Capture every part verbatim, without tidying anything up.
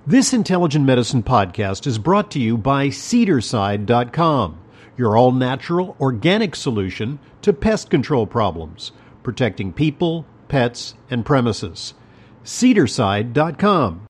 This Intelligent Medicine podcast is brought to you by Cedarside dot com, your all-natural, organic solution to pest control problems, protecting people, pets, and premises. Cedarside dot com.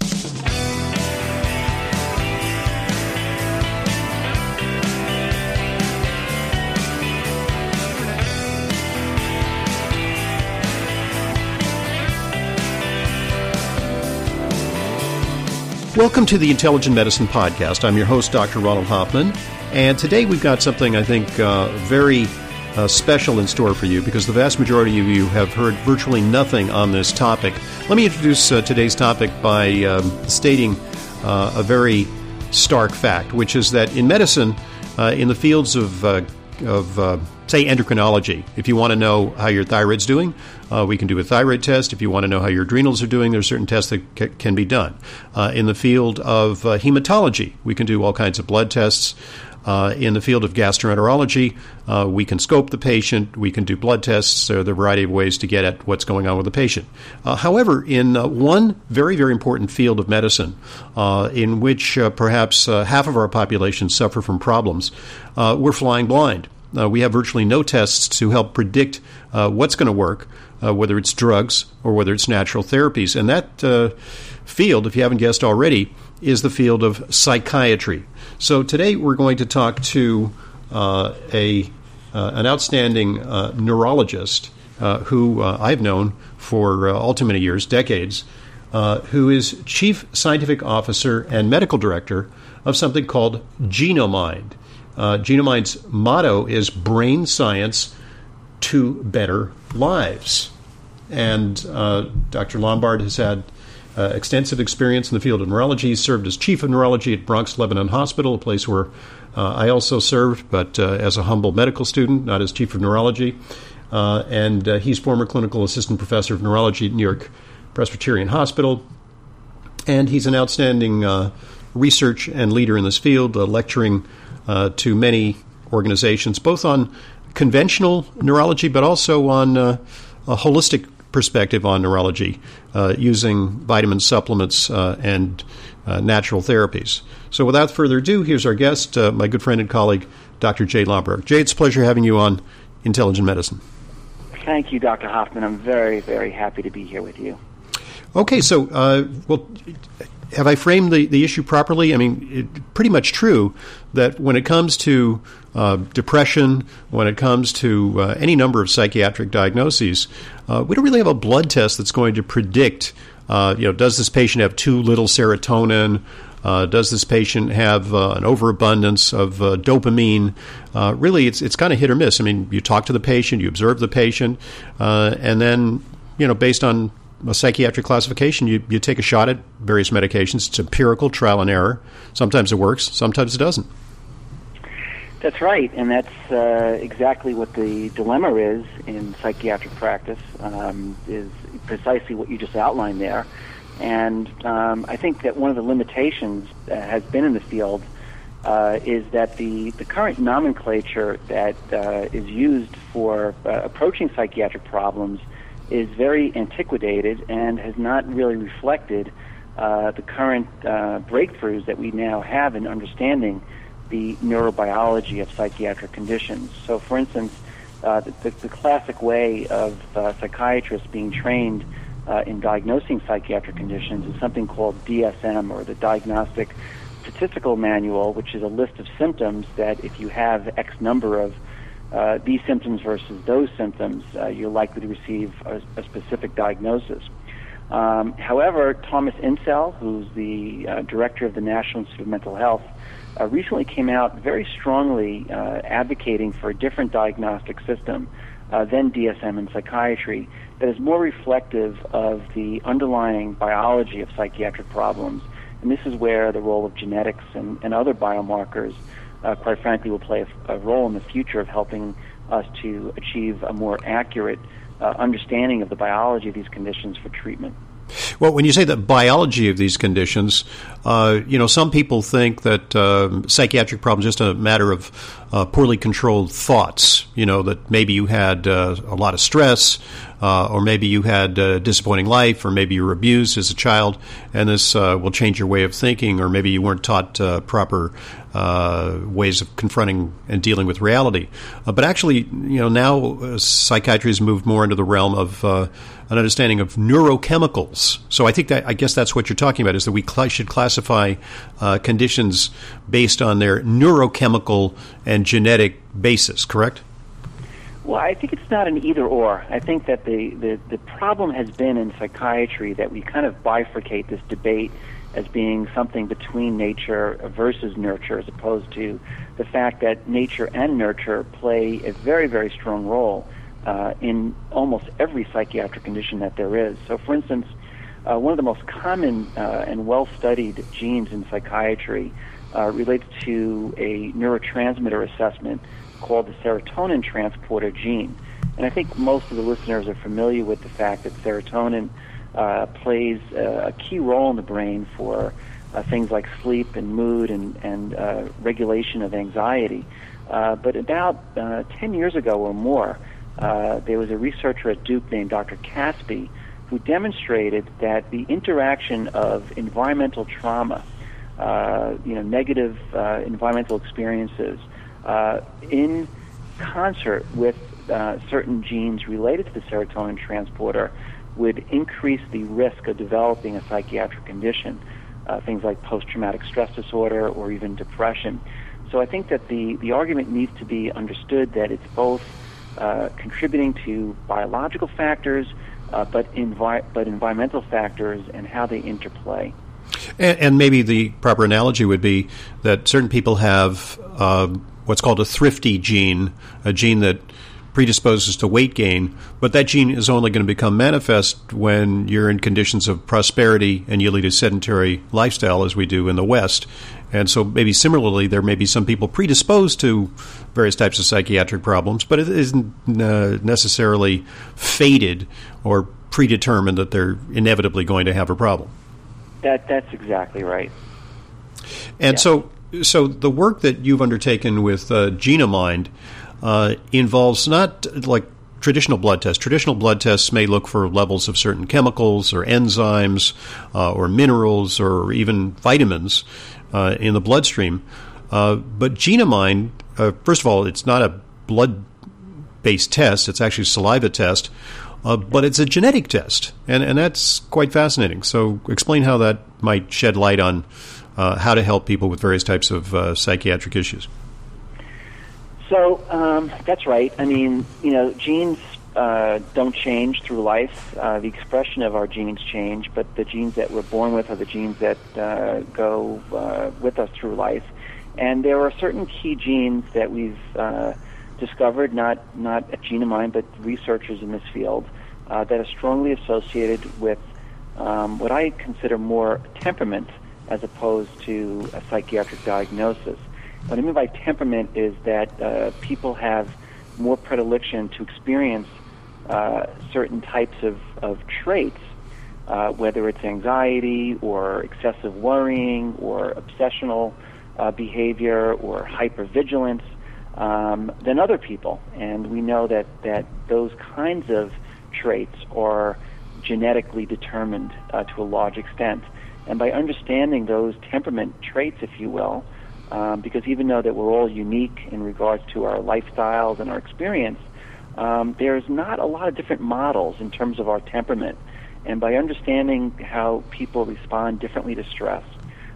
Welcome to the Intelligent Medicine Podcast. I'm your host, Doctor Ronald Hoffman, and today we've got something I think uh, very uh, special in store for you because the vast majority of you have heard virtually nothing on this topic. Let me introduce uh, today's topic by um, stating uh, a very stark fact, which is that in medicine, uh, in the fields of, uh, of uh, say, endocrinology, if you want to know how your thyroid's doing, uh, we can do a thyroid test. If you want to know how your adrenals are doing, there are certain tests that c- can be done. Uh, in the field of uh, hematology, we can do all kinds of blood tests. Uh, in the field of gastroenterology, uh, we can scope the patient, we can do blood tests. There are a variety of ways to get at what's going on with the patient. Uh, however, in uh, one very, very important field of medicine, uh, in which uh, perhaps uh, half of our population suffer from problems, uh, we're flying blind. Uh, we have virtually no tests to help predict uh, what's going to work, uh, whether it's drugs or whether it's natural therapies. And that uh, field, if you haven't guessed already, is the field of psychiatry. So today we're going to talk to uh, a uh, an outstanding uh, neurologist uh, who uh, I've known for uh, all too many years, decades, uh, who is Chief Scientific Officer and Medical Director of something called Genomind. Uh, Genomind's motto is brain science to better lives. And uh, Doctor Lombard has had uh, extensive experience in the field of neurology. He served as chief of neurology at Bronx Lebanon Hospital, a place where uh, I also served, but uh, as a humble medical student, not as chief of neurology. Uh, and uh, he's former clinical assistant professor of neurology at New York Presbyterian Hospital. And he's an outstanding uh, research and leader in this field, uh, lecturing Uh, to many organizations, both on conventional neurology, but also on uh, a holistic perspective on neurology, uh, using vitamin supplements uh, and uh, natural therapies. So without further ado, here's our guest, uh, my good friend and colleague, Doctor Jay Lombard. Jay, it's a pleasure having you on Intelligent Medicine. Thank you, Doctor Hoffman. I'm very, very happy to be here with you. Okay, so, uh, well, have I framed the, the issue properly? I mean, it, pretty much true that when it comes to uh, depression, when it comes to uh, any number of psychiatric diagnoses, uh, we don't really have a blood test that's going to predict, uh, you know, does this patient have too little serotonin? Uh, does this patient have uh, an overabundance of uh, dopamine? Uh, really, it's it's kind of hit or miss. I mean, you talk to the patient, you observe the patient, uh, and then, you know, based on a psychiatric classification, you, you take a shot at various medications. It's empirical, trial and error. Sometimes it works, sometimes it doesn't. That's right, and that's uh, exactly what the dilemma is in psychiatric practice, um, is precisely what you just outlined there. And um, I think that one of the limitations that has been in the field uh, is that the, the current nomenclature that uh, is used for uh, approaching psychiatric problems is very antiquated and has not really reflected uh, the current uh, breakthroughs that we now have in understanding the neurobiology of psychiatric conditions. So, for instance, uh, the, the classic way of uh, psychiatrists being trained uh, in diagnosing psychiatric conditions is something called D S M, or the Diagnostic Statistical Manual, which is a list of symptoms that if you have X number of Uh, these symptoms versus those symptoms, uh, you're likely to receive a, a specific diagnosis. Um, however, Thomas Insel, who's the uh, director of the National Institute of Mental Health, uh, recently came out very strongly uh, advocating for a different diagnostic system uh, than D S M in psychiatry that is more reflective of the underlying biology of psychiatric problems. And this is where the role of genetics and, and other biomarkers Uh, quite frankly, will play a, a role in the future of helping us to achieve a more accurate uh, understanding of the biology of these conditions for treatment. Well, when you say the biology of these conditions, uh, you know, some people think that uh, psychiatric problems are just a matter of uh, poorly controlled thoughts, you know, that maybe you had uh, a lot of stress, uh, or maybe you had a disappointing life, or maybe you were abused as a child, and this uh, will change your way of thinking, or maybe you weren't taught uh, proper uh, ways of confronting and dealing with reality. Uh, but actually, you know, now uh, psychiatry has moved more into the realm of uh, an understanding of neurochemicals. So I think that, I guess that's what you're talking about, is that we cl- should classify uh, conditions based on their neurochemical and genetic basis, correct? Well, I think it's not an either-or. I think that the, the, the problem has been in psychiatry that we kind of bifurcate this debate as being something between nature versus nurture, as opposed to the fact that nature and nurture play a very, very strong role uh, in almost every psychiatric condition that there is. So, for instance, uh, one of the most common uh, and well-studied genes in psychiatry uh, relates to a neurotransmitter assessment called the serotonin transporter gene. And I think most of the listeners are familiar with the fact that serotonin uh, plays uh, a key role in the brain for uh, things like sleep and mood and, and uh, regulation of anxiety. Uh, but about uh, ten years ago or more, uh, there was a researcher at Duke named Doctor Caspi who demonstrated that the interaction of environmental trauma, uh, you know, negative uh, environmental experiences, Uh, in concert with uh, certain genes related to the serotonin transporter, would increase the risk of developing a psychiatric condition, uh, things like post-traumatic stress disorder or even depression. So I think that the, the argument needs to be understood that it's both uh, contributing to biological factors, uh, but, envi- but environmental factors and how they interplay. And, and maybe the proper analogy would be that certain people have uh, what's called a thrifty gene, a gene that predisposes to weight gain, but that gene is only going to become manifest when you're in conditions of prosperity and you lead a sedentary lifestyle, as we do in the West. And so maybe similarly, there may be some people predisposed to various types of psychiatric problems, but it isn't uh, necessarily fated or predetermined that they're inevitably going to have a problem. That That's exactly right. And yeah. so so the work that you've undertaken with uh, Genemind uh, involves not like traditional blood tests. Traditional blood tests may look for levels of certain chemicals or enzymes uh, or minerals or even vitamins uh, in the bloodstream. Uh, but Genemind, uh, first of all, it's not a blood-based test. It's actually a saliva test. Uh, but it's a genetic test, and, and that's quite fascinating. So explain how that might shed light on uh, how to help people with various types of uh, psychiatric issues. So um, that's right. I mean, you know, genes uh, don't change through life. Uh, the expression of our genes change, but the genes that we're born with are the genes that uh, go uh, with us through life. And there are certain key genes that we've uh, discovered, not not at Genemind, but researchers in this field, uh, that are strongly associated with um, what I consider more temperament as opposed to a psychiatric diagnosis. What I mean by temperament is that uh, people have more predilection to experience uh, certain types of, of traits, uh, whether it's anxiety or excessive worrying or obsessional uh, behavior or hypervigilance, Um, than other people. And we know that, that those kinds of traits are genetically determined uh, to a large extent. And by understanding those temperament traits, if you will, um, because even though that we're all unique in regards to our lifestyles and our experience, um, there's not a lot of different models in terms of our temperament. And by understanding how people respond differently to stress,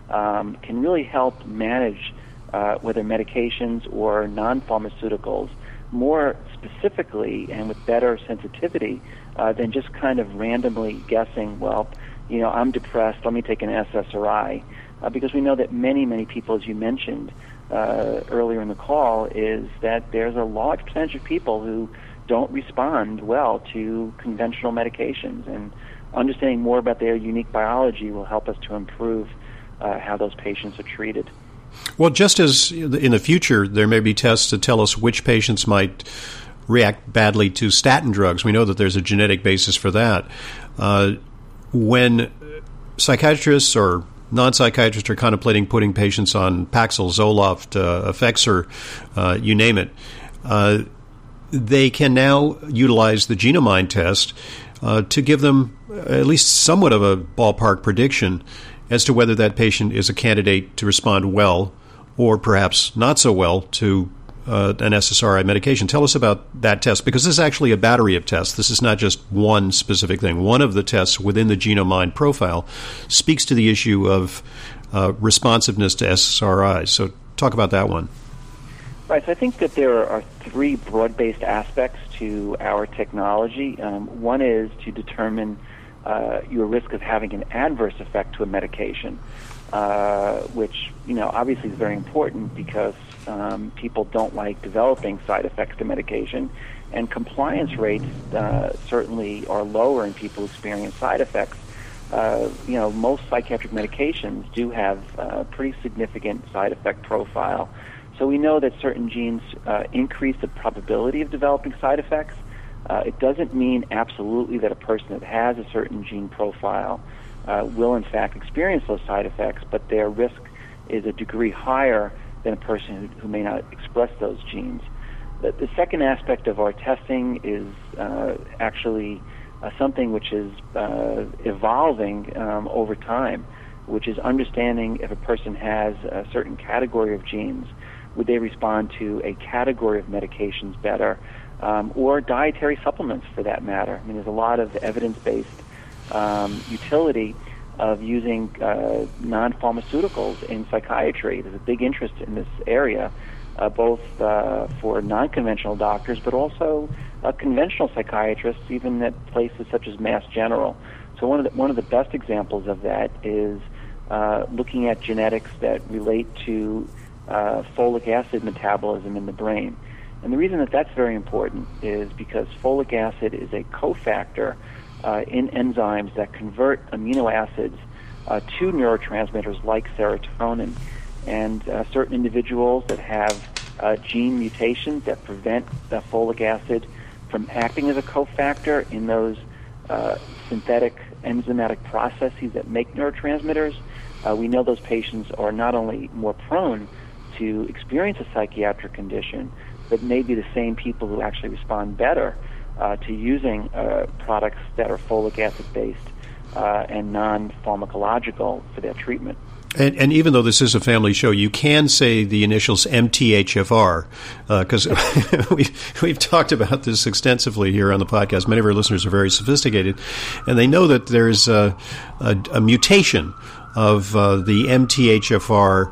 um, can really help manage Uh, whether medications or non-pharmaceuticals, more specifically and with better sensitivity uh, than just kind of randomly guessing, well, you know, I'm depressed, let me take an S S R I. Uh, because we know that many, many people, as you mentioned uh, earlier in the call, is that there's a large percentage of people who don't respond well to conventional medications. And understanding more about their unique biology will help us to improve uh, how those patients are treated. Well, just as in the future there may be tests to tell us which patients might react badly to statin drugs, we know that there's a genetic basis for that. Uh, when psychiatrists or non-psychiatrists are contemplating putting patients on Paxil, Zoloft, uh, Effexor, uh, you name it, uh, they can now utilize the Genomind test uh, to give them at least somewhat of a ballpark prediction as to whether that patient is a candidate to respond well or perhaps not so well to uh, an S S R I medication. Tell us about that test, because this is actually a battery of tests. This is not just one specific thing. One of the tests within the Genomind profile speaks to the issue of uh, responsiveness to S S R Is. So talk about that one. Right. So I think that there are three broad-based aspects to our technology. Um, one is to determine uh, your risk of having an adverse effect to a medication, uh, which, you know, obviously is very important because um, people don't like developing side effects to medication, and compliance rates uh, certainly are lower in people who experience side effects. Uh, you know, most psychiatric medications do have a pretty significant side effect profile. So we know that certain genes uh, increase the probability of developing side effects. Uh, it doesn't mean absolutely that a person that has a certain gene profile uh, will in fact experience those side effects, but their risk is a degree higher than a person who, who may not express those genes. The, the second aspect of our testing is uh, actually uh, something which is uh, evolving um, over time, which is understanding if a person has a certain category of genes, would they respond to a category of medications better, um, or dietary supplements for that matter. I mean, there's a lot of evidence-based um, utility of using uh, non-pharmaceuticals in psychiatry. There's a big interest in this area, uh, both uh, for non-conventional doctors, but also uh, conventional psychiatrists, even at places such as Mass General. So one of the, one of the best examples of that is uh, looking at genetics that relate to uh, folic acid metabolism in the brain. And the reason that that's very important is because folic acid is a cofactor uh, in enzymes that convert amino acids uh, to neurotransmitters like serotonin. And uh, certain individuals that have uh, gene mutations that prevent the folic acid from acting as a cofactor in those uh, synthetic enzymatic processes that make neurotransmitters, uh, we know those patients are not only more prone to experience a psychiatric condition, but may be the same people who actually respond better uh, to using uh, products that are folic acid-based uh, and non-pharmacological for their treatment. And, and even though this is a family show, you can say the initials M T H F R, because uh, we, we've talked about this extensively here on the podcast. Many of our listeners are very sophisticated, and they know that there's a, a, a mutation of uh, the M T H F R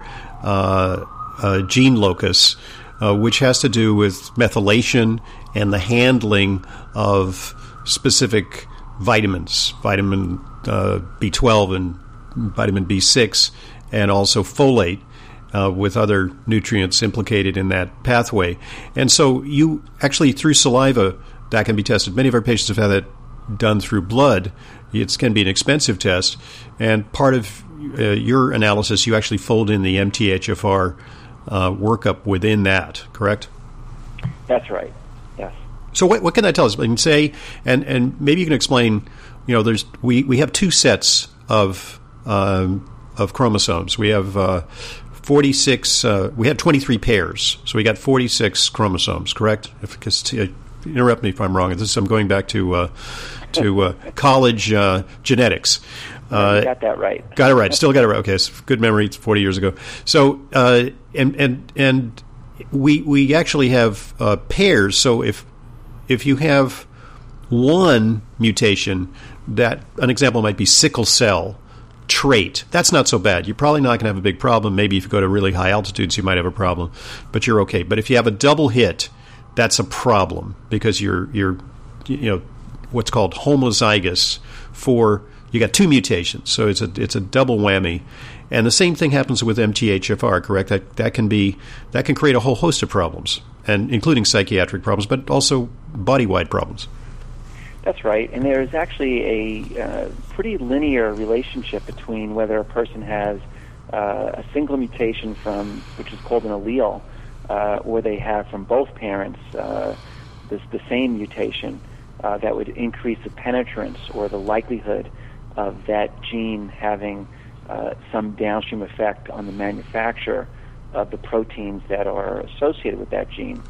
uh, uh, gene locus, uh, which has to do with methylation and the handling of specific vitamins, vitamin uh, B twelve and vitamin B six, and also folate, uh, with other nutrients implicated in that pathway. And so you actually, through saliva, that can be tested. Many of our patients have had that done through blood. It can be an expensive test. And part of uh, your analysis, you actually fold in the M T H F R uh, workup within that, correct? That's right, yes. So what, what can that tell us? I mean, say, and, and maybe you can explain, you know, there's we, we have two sets of Um, of chromosomes. We have uh, forty-six. Uh, we had twenty-three pairs, so we got forty-six chromosomes. Correct? If, cause, uh, interrupt me if I'm wrong. This, I'm going back to uh, to uh, college uh, genetics. Uh, you got that right. Got it right. Still got it right. Okay, so good memory. It's forty years ago. So uh, and and and we we actually have uh, pairs. So if if you have one mutation, that an example might be sickle cell trait. That's not so bad. You're probably not going to have a big problem. Maybe if you go to really high altitudes, you might have a problem, but you're okay. But if you have a double hit, that's a problem because you're you're you know what's called homozygous for you got two mutations. So it's a it's a double whammy. And the same thing happens with M T H F R, correct? That that can be that can create a whole host of problems, and including psychiatric problems, but also body-wide problems. That's right, and there is actually a uh, pretty linear relationship between whether a person has uh, a single mutation from, which is called an allele, uh, or they have from both parents uh, this, the same mutation uh, that would increase the penetrance or the likelihood of that gene having uh, some downstream effect on the manufacture of the proteins that are associated with that gene.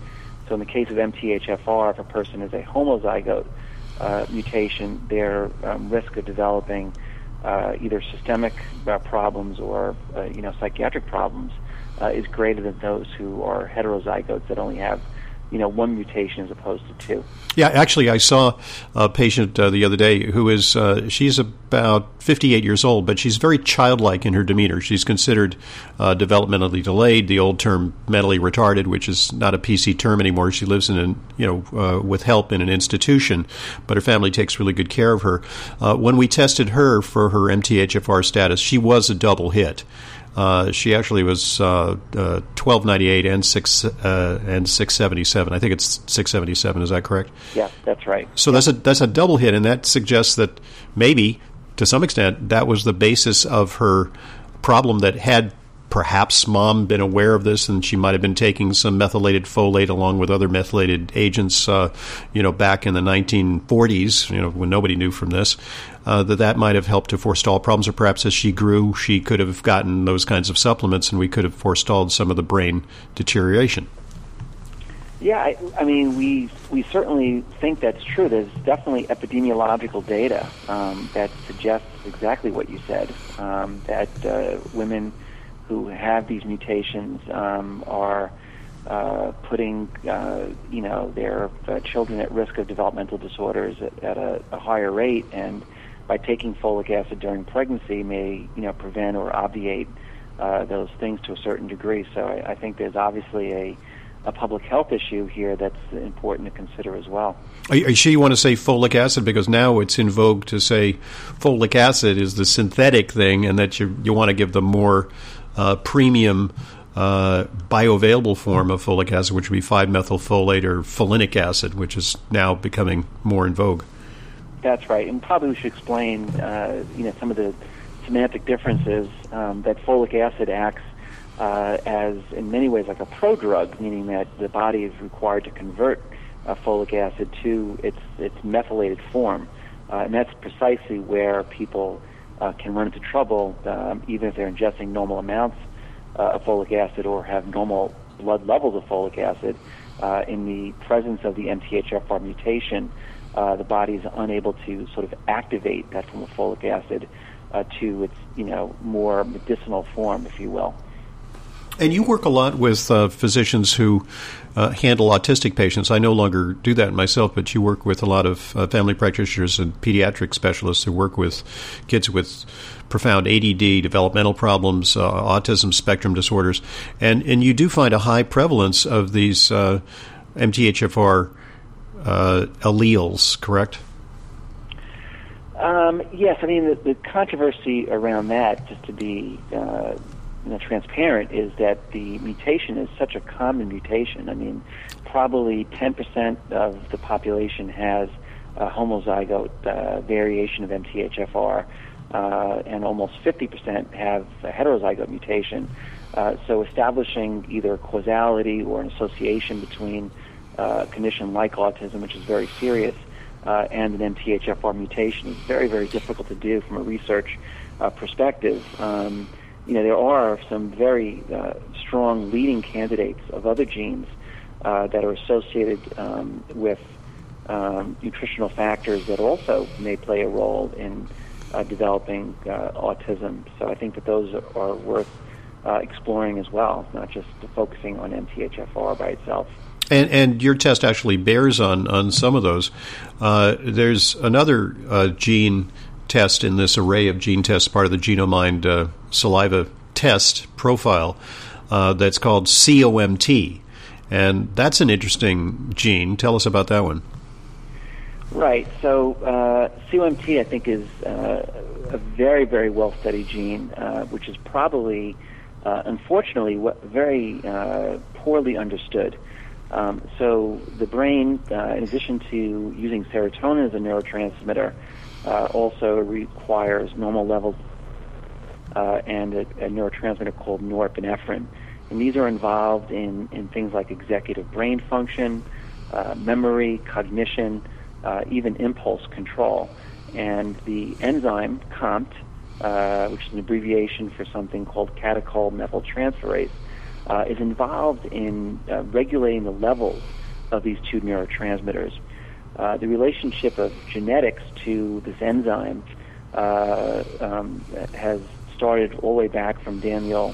So in the case of M T H F R, if a person is a homozygote uh, mutation, their um, risk of developing uh, either systemic uh, problems or uh, you know psychiatric problems uh, is greater than those who are heterozygotes that only have you know one mutation as opposed to two. Yeah, actually, I saw a patient uh, the other day who is, uh, she's about fifty-eight years old, but she's very childlike in her demeanor. She's considered uh, developmentally delayed, the old term mentally retarded, which is not a P C term anymore. She lives in, an, you know, uh, with help in an institution, but her family takes really good care of her. Uh, when we tested her for her M T H F R status, she was a double hit. Uh, she actually was uh, uh, twelve ninety-eight and six uh, and six seventy-seven. I think it's six seventy-seven. Is that correct? Yeah, that's right. So yeah. that's a that's a double hit, and that suggests that maybe, to some extent, that was the basis of her problem. That had perhaps mom been aware of this, and she might have been taking some methylated folate along with other methylated agents, uh, you know, back in the nineteen forties, you know, when nobody knew from this. Uh, that that might have helped to forestall problems, or perhaps as she grew, she could have gotten those kinds of supplements, and we could have forestalled some of the brain deterioration. Yeah, I, I mean, we we certainly think that's true. There's definitely epidemiological data um, that suggests exactly what you said, um, that uh, women who have these mutations um, are uh, putting, uh, you know, their uh, children at risk of developmental disorders at, at a, a higher rate, and by taking folic acid during pregnancy may, you know, prevent or obviate uh, those things to a certain degree. So I, I think there's obviously a, a public health issue here that's important to consider as well. Are you sure you want to say folic acid? Because now it's in vogue to say folic acid is the synthetic thing, and that you you want to give the more uh, premium uh, bioavailable form of folic acid, which would be five methylfolate or folinic acid, which is now becoming more in vogue. That's right, and probably we should explain, uh, you know, some of the semantic differences. Um, that folic acid acts uh, as, in many ways, like a prodrug, meaning that the body is required to convert uh, folic acid to its its methylated form, uh, and that's precisely where people uh, can run into trouble, um, even if they're ingesting normal amounts uh, of folic acid or have normal blood levels of folic acid. Uh, in the presence of the M T H F R mutation, Uh, the body is unable to sort of activate that form of folic acid uh, to its, you know, more medicinal form, if you will. And you work a lot with uh, physicians who uh, handle autistic patients. I no longer do that myself, but you work with a lot of uh, family practitioners and pediatric specialists who work with kids with profound A D D, developmental problems, uh, autism spectrum disorders. And, and you do find a high prevalence of these uh, M T H F R Uh, alleles, correct? Um, yes, I mean the, the controversy around that, just to be uh, you know, transparent, is that the mutation is such a common mutation. I mean, probably ten percent of the population has a homozygote uh, variation of M T H F R, uh, and almost fifty percent have a heterozygote mutation. Uh, so establishing either causality or an association between Uh, condition like autism, which is very serious, uh, and an M T H F R mutation is very, very difficult to do from a research uh, perspective. Um, you know, there are some very uh, strong leading candidates of other genes uh, that are associated um, with um, nutritional factors that also may play a role in uh, developing uh, autism. So I think that those are, are worth uh, exploring as well, not just focusing on M T H F R by itself. And, and your test actually bears on, on some of those. Uh, there's another uh, gene test in this array of gene tests, part of the Genomind uh, saliva test profile, uh, that's called C O M T. And that's an interesting gene. Tell us about that one. Right. So uh, C O M T, I think, is uh, a very, very well-studied gene, uh, which is probably, uh, unfortunately, very uh, poorly understood. Um, so the brain, uh, in addition to using serotonin as a neurotransmitter, uh, also requires normal levels uh, and a, a neurotransmitter called norepinephrine. And these are involved in, in things like executive brain function, uh, memory, cognition, uh, even impulse control. And the enzyme C O M T, uh, which is an abbreviation for something called catechol methyltransferase, Uh, is involved in uh, regulating the levels of these two neurotransmitters. Uh, the relationship of genetics to this enzyme uh, um, has started all the way back from Daniel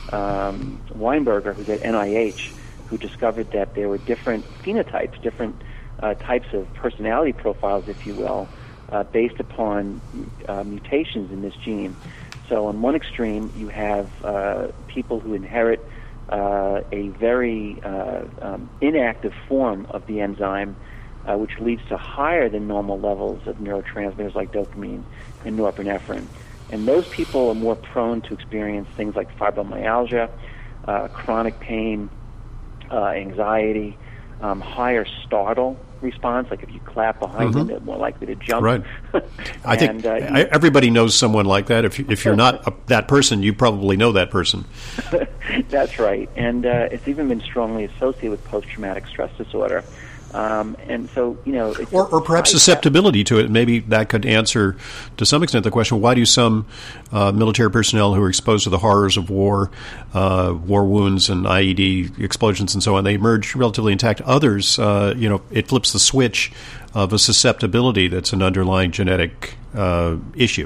um, Weinberger, who's at N I H, who discovered that there were different phenotypes, different uh, types of personality profiles, if you will, uh, based upon uh, mutations in this gene. So on one extreme, you have uh, people who inherit uh, a very uh, um, inactive form of the enzyme, uh, which leads to higher than normal levels of neurotransmitters like dopamine and norepinephrine. And those people are more prone to experience things like fibromyalgia, uh, chronic pain, uh, anxiety, um, higher startle response. Like if you clap behind mm-hmm. them, they're more likely to jump. Right. I and, think uh, I, everybody knows someone like that. If, if you're not a, that person, you probably know that person. That's right. And uh, it's even been strongly associated with post-traumatic stress disorder. Um, and so, you know... It's or, or perhaps susceptibility to it. Maybe that could answer, to some extent, the question, why do some uh, military personnel who are exposed to the horrors of war, uh, war wounds and I E D explosions and so on, they emerge relatively intact? Others, uh, you know, it flips the switch of a susceptibility that's an underlying genetic uh, issue.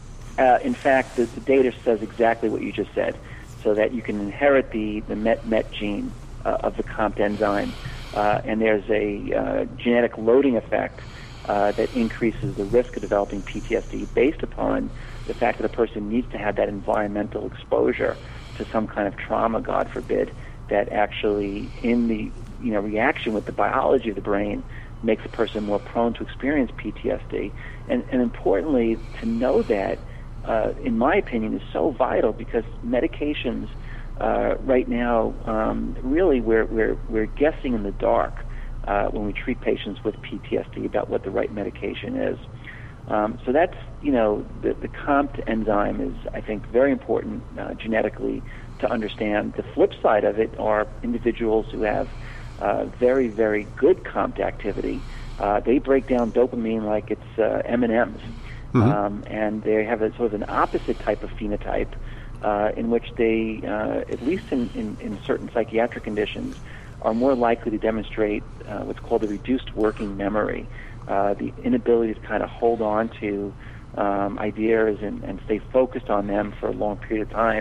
Uh, in fact, the, the data says exactly what you just said, so that you can inherit the, the MET-MET gene uh, of the C O M T enzyme. Uh, and there's a uh, genetic loading effect uh, that increases the risk of developing P T S D based upon the fact that a person needs to have that environmental exposure to some kind of trauma, God forbid, that actually in the you know reaction with the biology of the brain makes a person more prone to experience P T S D. And, and importantly, to know that, uh, in my opinion, is so vital because medications Uh, right now, um, really, we're, we're, we're guessing in the dark uh, when we treat patients with P T S D about what the right medication is. Um, so that's, you know, the, the C O M T enzyme is, I think, very important uh, genetically to understand. The flip side of it are individuals who have uh, very, very good C O M T activity. Uh, they break down dopamine like it's uh, M and M's, mm-hmm. um, and they have a sort of an opposite type of phenotype, Uh, in which they, uh, at least in, in, in certain psychiatric conditions, are more likely to demonstrate uh, what's called a reduced working memory, uh, the inability to kind of hold on to um, ideas and, and stay focused on them for a long period of time.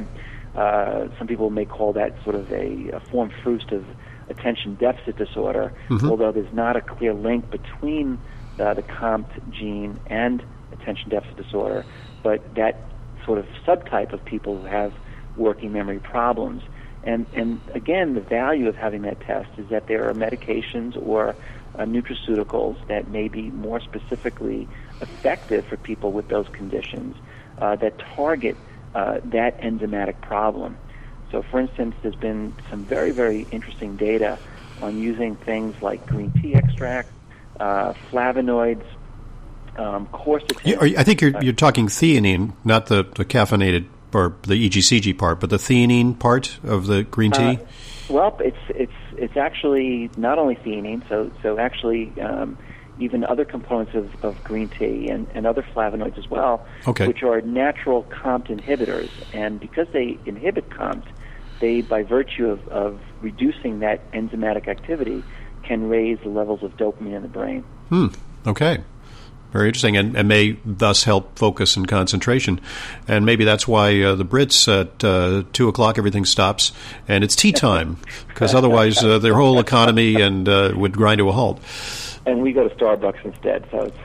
Uh, some people may call that sort of a, a form fruste of attention deficit disorder, mm-hmm. although there's not a clear link between uh, the C O M T gene and attention deficit disorder, but that sort of subtype of people who have working memory problems. And, and again, the value of having that test is that there are medications or uh, nutraceuticals that may be more specifically effective for people with those conditions uh, that target uh, that enzymatic problem. So, for instance, there's been some very, very interesting data on using things like green tea extract, uh, flavonoids, Um, I think you're you're talking theanine, not the, the caffeinated or the E G C G part, but the theanine part of the green tea. Uh, well, it's it's it's actually not only theanine, so so actually um, even other components of, of green tea and, and other flavonoids as well, okay. which are natural C O M T inhibitors, and because they inhibit C O M T, they by virtue of, of reducing that enzymatic activity can raise the levels of dopamine in the brain. Hmm. Okay. Very interesting, and, and may thus help focus and concentration. And maybe that's why uh, the Brits at uh, two o'clock everything stops, and it's tea time, because otherwise uh, their whole economy and uh, would grind to a halt. And we go to Starbucks instead, so it's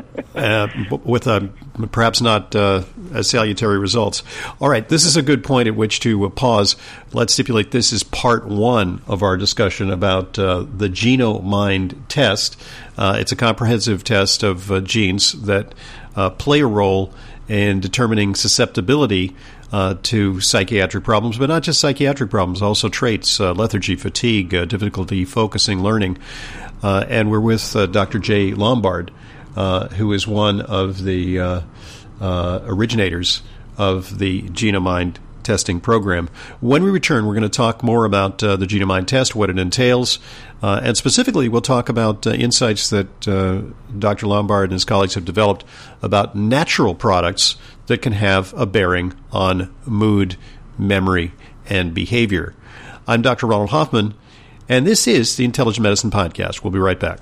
uh, with uh, perhaps not uh, as salutary results. All right, this is a good point at which to uh, pause. Let's stipulate this is part one of our discussion about uh, the GenoMind test. Uh, it's a comprehensive test of uh, genes that uh, play a role in determining susceptibility uh, to psychiatric problems, but not just psychiatric problems, also traits, uh, lethargy, fatigue, uh, difficulty focusing, learning. Uh, and we're with uh, Doctor Jay Lombard, uh, who is one of the uh, uh, originators of the GenoMind testing program. When we return, we're going to talk more about uh, the GenoMind test, what it entails, uh, and specifically we'll talk about uh, insights that uh, Doctor Lombard and his colleagues have developed about natural products that can have a bearing on mood, memory, and behavior. I'm Doctor Ronald Hoffman. And this is the Intelligent Medicine Podcast. We'll be right back.